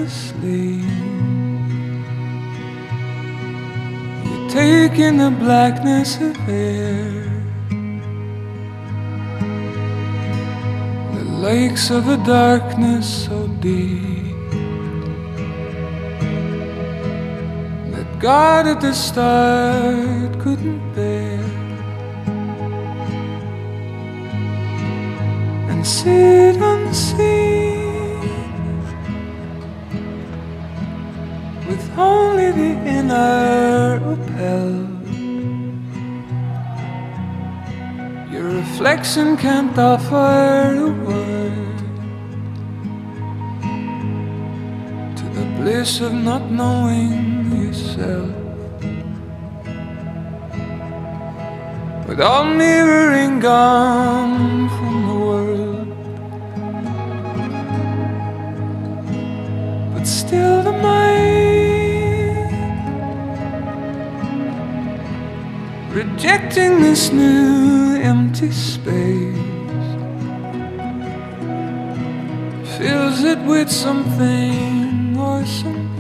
asleep. You're taking the blackness of air, the lakes of a darkness so deep that God at the start couldn't bear. And sit unseen with only the inner upheld. Your reflection can't offer a word to the bliss of not knowing yourself. With all mirroring gone from the world, but still the mind, rejecting this new empty space, fills it with something or someone